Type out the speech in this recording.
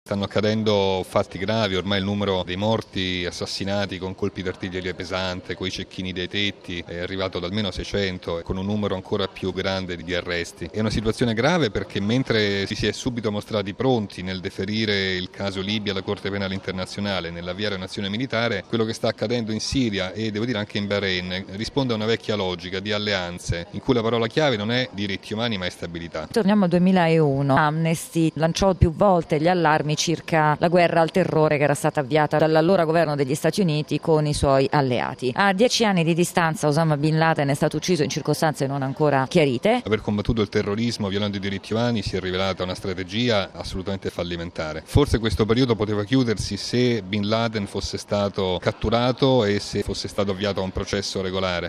Stanno accadendo fatti gravi, ormai il numero dei morti assassinati con colpi d'artiglieria pesante, con i cecchini dei tetti, è arrivato ad almeno 600, con un numero ancora più grande di arresti. È una situazione grave perché mentre si è subito mostrati pronti nel deferire il caso Libia alla Corte Penale Internazionale, nell'avviare un'azione militare, quello che sta accadendo in Siria e devo dire anche in Bahrain risponde a una vecchia logica di alleanze in cui la parola chiave non è diritti umani ma è stabilità. Torniamo al 2001. Amnesty lanciò più volte gli allarmi circa la guerra al terrore che era stata avviata dall'allora governo degli Stati Uniti con i suoi alleati. A 10 anni di distanza Osama Bin Laden è stato ucciso in circostanze non ancora chiarite. Aver combattuto il terrorismo violando i diritti umani si è rivelata una strategia assolutamente fallimentare. Forse questo periodo poteva chiudersi se Bin Laden fosse stato catturato e se fosse stato avviato a un processo regolare.